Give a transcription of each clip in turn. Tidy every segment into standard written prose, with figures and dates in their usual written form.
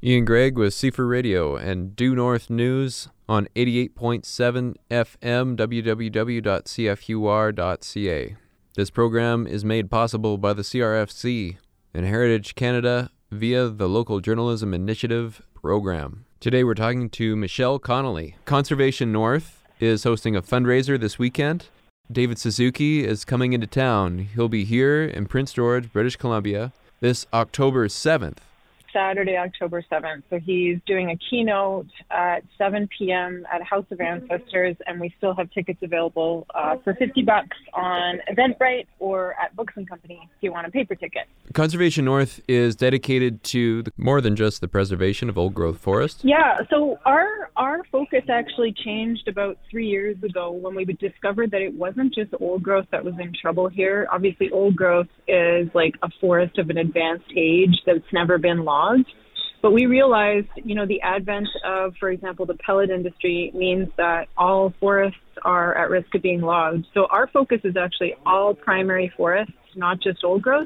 Ian Gregg with Seafer Radio and Due North News on 88.7 FM www.cfur.ca. This program is made possible by the CRFC and Heritage Canada via the Local Journalism Initiative program. Today we're talking to Michelle Connolly. Conservation North is hosting a fundraiser this weekend. David Suzuki is coming into town. He'll be here in Prince George, British Columbia, this October 7th. Saturday, October 7th. So he's doing a keynote at 7 p.m. at House of Ancestors, and we still have tickets available for $50 on Eventbrite or at Books & Company if you want a paper ticket. Conservation North is dedicated to more than just the preservation of old-growth forests. Yeah, so our focus actually changed about 3 years ago when we discovered that it wasn't just old growth that was in trouble here. Obviously, old growth is like a forest of an advanced age that's never been logged. But we realized, the advent of, for example, the pellet industry means that all forests are at risk of being logged. So our focus is actually all primary forests, not just old growth.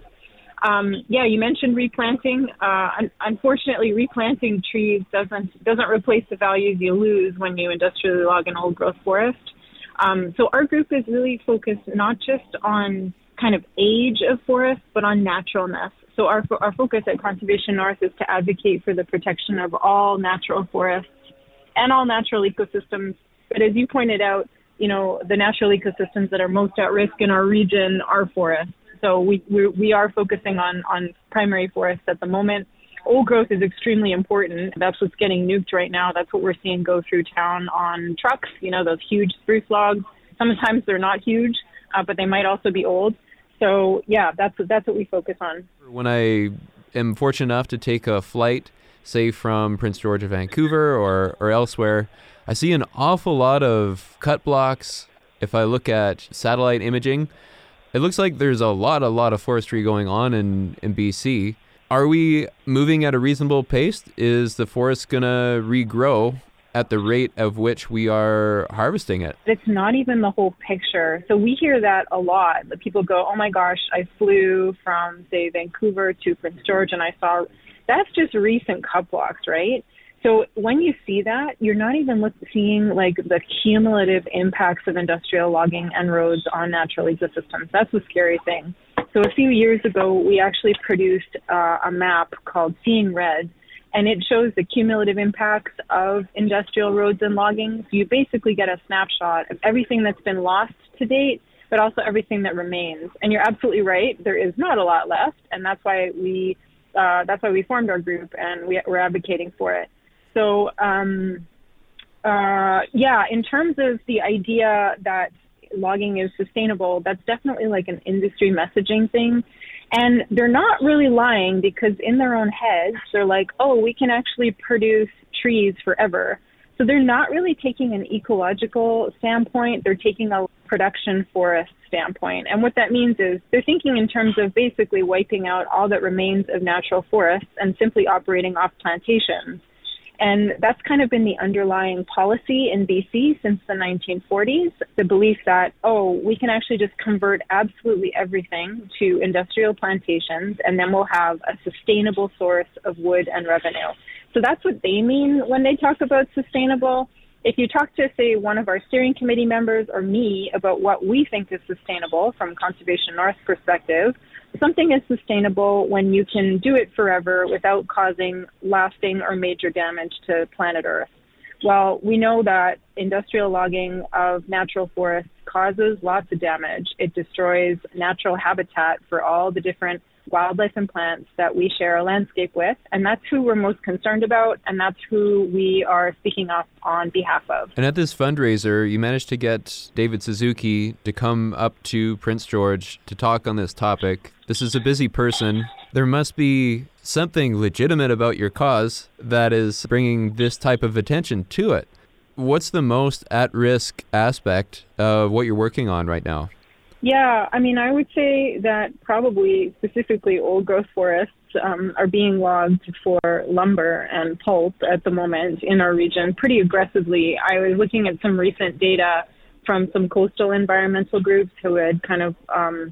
You mentioned replanting. Unfortunately, replanting trees doesn't replace the values you lose when you industrially log an old growth forest. So our group is really focused not just on kind of age of forests, but on naturalness. So our focus at Conservation North is to advocate for the protection of all natural forests and all natural ecosystems. But as you pointed out, the natural ecosystems that are most at risk in our region are forests. So we are focusing on primary forests at the moment. Old growth is extremely important. That's what's getting nuked right now. That's what we're seeing go through town on trucks, those huge spruce logs. Sometimes they're not huge, but they might also be old. So, yeah, that's what we focus on. When I am fortunate enough to take a flight, say from Prince George to Vancouver or elsewhere, I see an awful lot of cut blocks. If I look at satellite imaging, it looks like there's a lot of forestry going on in BC. Are we moving at a reasonable pace? Is the forest going to regrow at the rate of which we are harvesting it? It's not even the whole picture. So we hear that a lot. The people go, oh my gosh, I flew from, say, Vancouver to Prince George and I saw, that's just recent cut blocks, right? So when you see that, you're not even seeing like the cumulative impacts of industrial logging and roads on natural ecosystems. That's the scary thing. So a few years ago, we actually produced a map called Seeing Red, and it shows the cumulative impacts of industrial roads and logging. So you basically get a snapshot of everything that's been lost to date, but also everything that remains. And you're absolutely right. There is not a lot left, and that's why we formed our group, and we're advocating for it. So, in terms of the idea that logging is sustainable, that's definitely like an industry messaging thing. And they're not really lying, because in their own heads, they're like, oh, we can actually produce trees forever. So they're not really taking an ecological standpoint. They're taking a production forest standpoint. And what that means is they're thinking in terms of basically wiping out all that remains of natural forests and simply operating off plantations. And that's kind of been the underlying policy in BC since the 1940s, the belief that, we can actually just convert absolutely everything to industrial plantations, and then we'll have a sustainable source of wood and revenue. So that's what they mean when they talk about sustainable. If you talk to, say, one of our steering committee members or me about what we think is sustainable from Conservation North perspective, something is sustainable when you can do it forever without causing lasting or major damage to planet Earth. Well, we know that industrial logging of natural forests causes lots of damage. It destroys natural habitat for all the different wildlife and plants that we share a landscape with, and that's who we're most concerned about, and that's who we are speaking up on behalf of. And at this fundraiser, you managed to get David Suzuki to come up to Prince George to talk on this topic. This is a busy person. There must be something legitimate about your cause that is bringing this type of attention to it. What's the most at-risk aspect of what you're working on right now? Yeah, I would say that probably specifically old growth forests are being logged for lumber and pulp at the moment in our region pretty aggressively. I was looking at some recent data from some coastal environmental groups who had kind of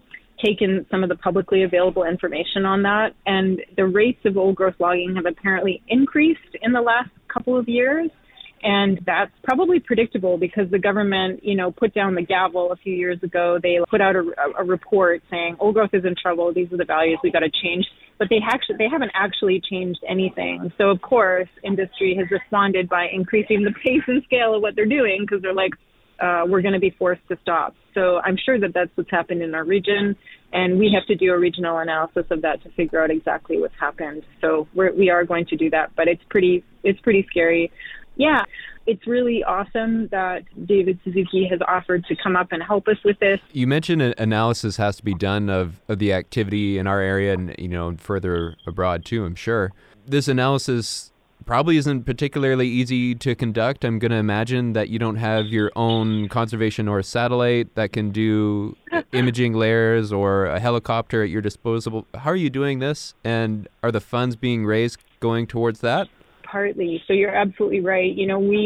taken some of the publicly available information on that, and the rates of old growth logging have apparently increased in the last couple of years. And that's probably predictable because the government, put down the gavel a few years ago. They put out a report saying old growth is in trouble. These are the values we got to change. But they haven't actually changed anything. So, of course, industry has responded by increasing the pace and scale of what they're doing because they're like, we're going to be forced to stop. So I'm sure that that's what's happened in our region. And we have to do a regional analysis of that to figure out exactly what's happened. So we are going to do that. But it's pretty scary. Yeah, it's really awesome that David Suzuki has offered to come up and help us with this. You mentioned an analysis has to be done of the activity in our area and, further abroad too, I'm sure. This analysis probably isn't particularly easy to conduct. I'm going to imagine that you don't have your own conservation or satellite that can do imaging layers or a helicopter at your disposal. How are you doing this? And are the funds being raised going towards that? Partly. So you're absolutely right.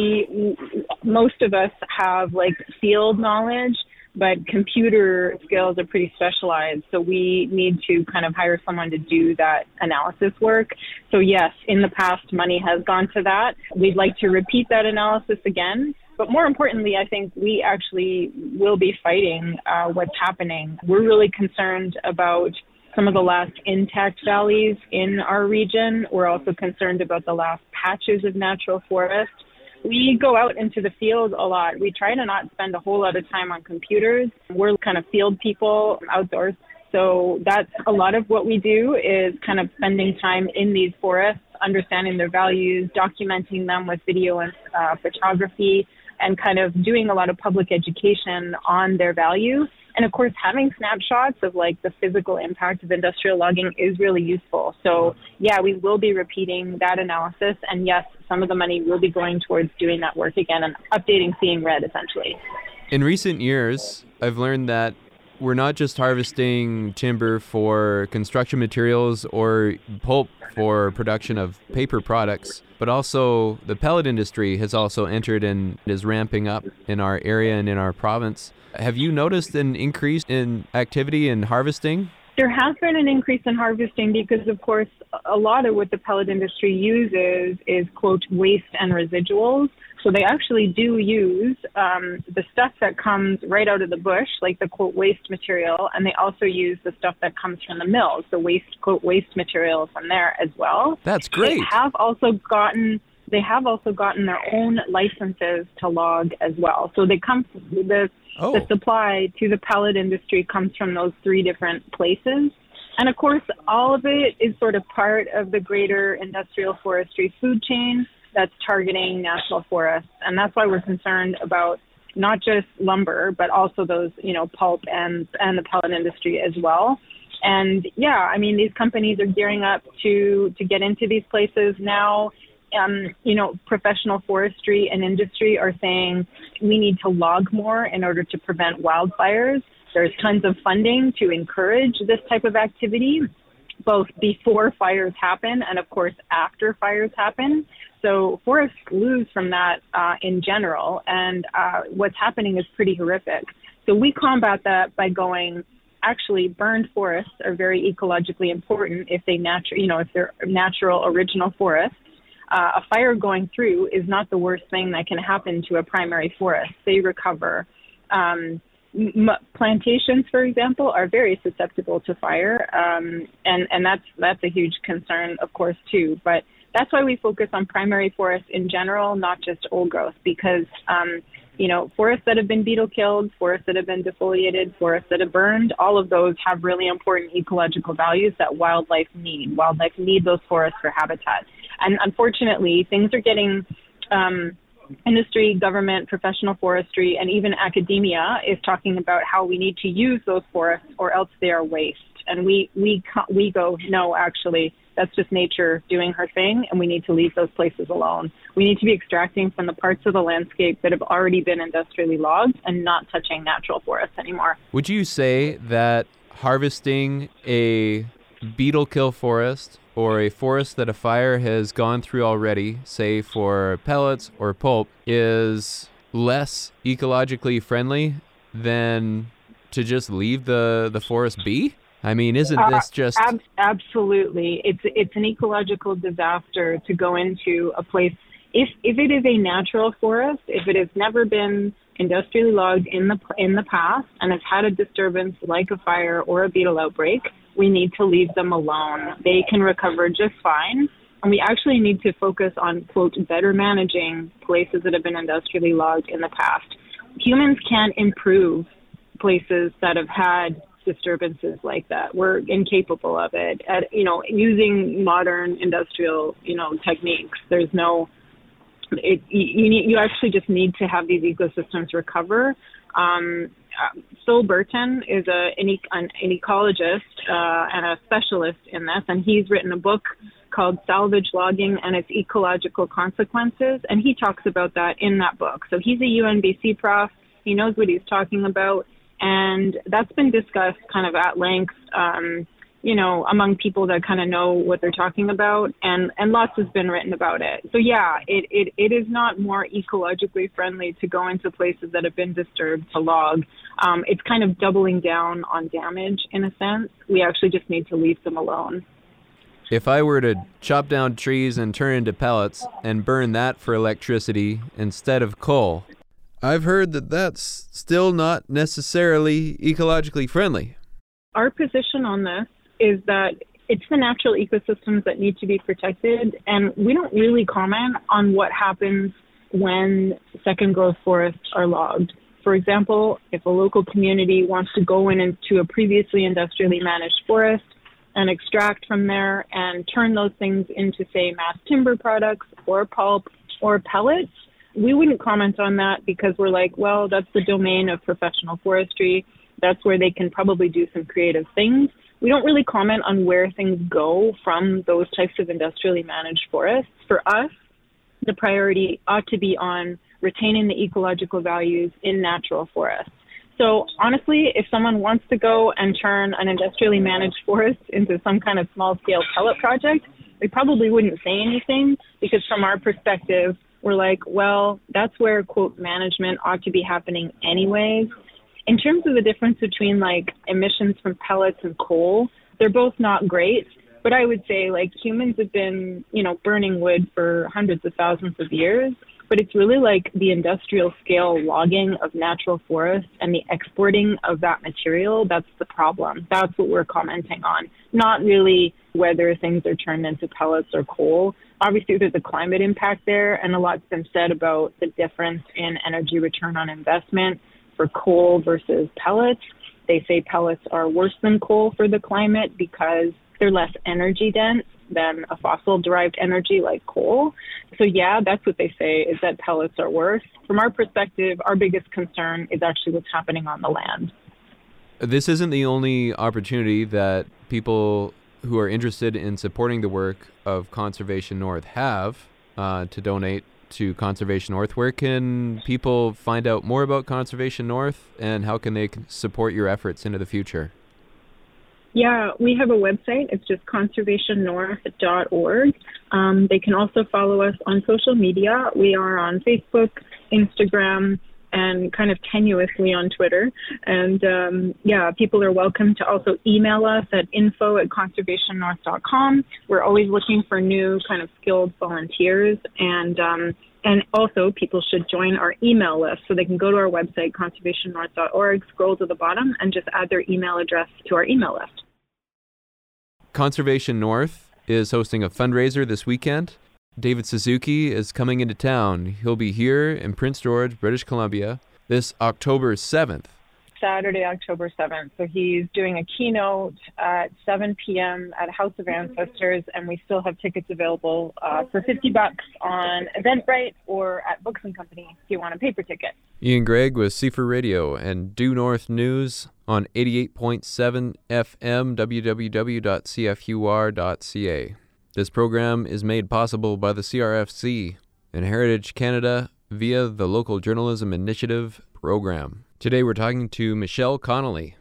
Most of us have field knowledge, but computer skills are pretty specialized. So we need to kind of hire someone to do that analysis work. So yes, in the past, money has gone to that. We'd like to repeat that analysis again. But more importantly, I think we actually will be fighting what's happening. We're really concerned about some of the last intact valleys in our region. We're also concerned about the last patches of natural forest. We go out into the field a lot. We try to not spend a whole lot of time on computers. We're kind of field people outdoors. So that's a lot of what we do is kind of spending time in these forests, understanding their values, documenting them with video and photography, and kind of doing a lot of public education on their value. And of course, having snapshots of the physical impact of industrial logging is really useful. So yeah, we will be repeating that analysis. And yes, some of the money will be going towards doing that work again and updating Seeing Red, essentially. In recent years, I've learned that we're not just harvesting timber for construction materials or pulp for production of paper products, but also the pellet industry has also entered and is ramping up in our area and in our province. Have you noticed an increase in activity in harvesting? There has been an increase in harvesting because, of course, a lot of what the pellet industry uses is, quote, waste and residuals. So they actually do use the stuff that comes right out of the bush, like the, quote, waste material, and they also use the stuff that comes from the mills, the waste, quote, waste material from there as well. That's great. They have also gotten their own licenses to log as well. So they come the supply to the pellet industry comes from those three different places. And of course, all of it is sort of part of the greater industrial forestry food chain that's targeting national forests. And that's why we're concerned about not just lumber, but also those, pulp and the pellet industry as well. And yeah, I mean, these companies are gearing up to get into these places now. Professional forestry and industry are saying we need to log more in order to prevent wildfires. There's tons of funding to encourage this type of activity, both before fires happen and, of course, after fires happen. So forests lose from that in general, and what's happening is pretty horrific. So we combat that by going, actually, burned forests are very ecologically important if they're natural original forests. A fire going through is not the worst thing that can happen to a primary forest. They recover. Plantations, for example, are very susceptible to fire, and that's a huge concern, of course, too. But that's why we focus on primary forests in general, not just old growth, because forests that have been beetle killed, forests that have been defoliated, forests that have burned, all of those have really important ecological values that wildlife need. Wildlife need those forests for habitat. And unfortunately, things are getting industry, government, professional forestry, and even academia is talking about how we need to use those forests or else they are waste. And we go, no, actually, that's just nature doing her thing, and we need to leave those places alone. We need to be extracting from the parts of the landscape that have already been industrially logged and not touching natural forests anymore. Would you say that harvesting a beetle kill forest or a forest that a fire has gone through already, say for pellets or pulp, is less ecologically friendly than to just leave the forest be? I mean, isn't this just... Absolutely. It's an ecological disaster to go into a place. If it is a natural forest, if it has never been industrially logged in the past and has had a disturbance like a fire or a beetle outbreak, we need to leave them alone. They can recover just fine. And we actually need to focus on, quote, better managing places that have been industrially logged in the past. Humans can't improve places that have had disturbances like that. We're incapable of it. Using modern industrial, techniques. There's no. You actually just need to have these ecosystems recover. Phil Burton is an ecologist and a specialist in this, and he's written a book called Salvage Logging and Its Ecological Consequences, and he talks about that in that book. So he's a UNBC prof. He knows what he's talking about, and that's been discussed kind of at length, among people that kind of know what they're talking about, and lots has been written about it. So yeah, it is not more ecologically friendly to go into places that have been disturbed to log. It's kind of doubling down on damage in a sense. We actually just need to leave them alone. If I were to chop down trees and turn into pellets and burn that for electricity instead of coal, I've heard that that's still not necessarily ecologically friendly. Our position on this is that it's the natural ecosystems that need to be protected, and we don't really comment on what happens when second growth forests are logged. For example, if a local community wants to go into a previously industrially managed forest and extract from there and turn those things into, say, mass timber products or pulp or pellets, we wouldn't comment on that because we're like, well, that's the domain of professional forestry. That's where they can probably do some creative things. We don't really comment on where things go from those types of industrially managed forests. For us, the priority ought to be on retaining the ecological values in natural forests. So honestly, if someone wants to go and turn an industrially managed forest into some kind of small-scale pellet project, we probably wouldn't say anything because from our perspective, we're like, well, that's where, quote, management ought to be happening anyways. In terms of the difference between, like, emissions from pellets and coal, they're both not great. But I would say, like, humans have been, burning wood for hundreds of thousands of years. But it's really like the industrial scale logging of natural forests and the exporting of that material. That's the problem. That's what we're commenting on. Not really whether things are turned into pellets or coal. Obviously, there's a climate impact there, and a lot's been said about the difference in energy return on investment for coal versus pellets. They say pellets are worse than coal for the climate because they're less energy dense than a fossil-derived energy like coal. So yeah, that's what they say, is that pellets are worse. From our perspective, our biggest concern is actually what's happening on the land. This isn't the only opportunity that people who are interested in supporting the work of Conservation North have to donate to Conservation North. Where can people find out more about Conservation North, and how can they support your efforts into the future? Yeah, we have a website. It's just conservationnorth.org. They can also follow us on social media. We are on Facebook, Instagram, and kind of tenuously on Twitter. And people are welcome to also email us at info@conservationnorth.com. We're always looking for new kind of skilled volunteers. And also people should join our email list. So they can go to our website, conservationnorth.org, scroll to the bottom, and just add their email address to our email list. Conservation North is hosting a fundraiser this weekend. David Suzuki is coming into town. He'll be here in Prince George, British Columbia, this October 7th. Saturday, October 7th. So he's doing a keynote at 7 p.m. at House of Ancestors, and we still have tickets available for $50 on Eventbrite or at Books & Company if you want a paper ticket. Ian Gregg with CFR Radio and Due North News on 88.7 FM, www.cfur.ca. This program is made possible by the CRFC and Heritage Canada via the Local Journalism Initiative program. Today we're talking to Michelle Connolly.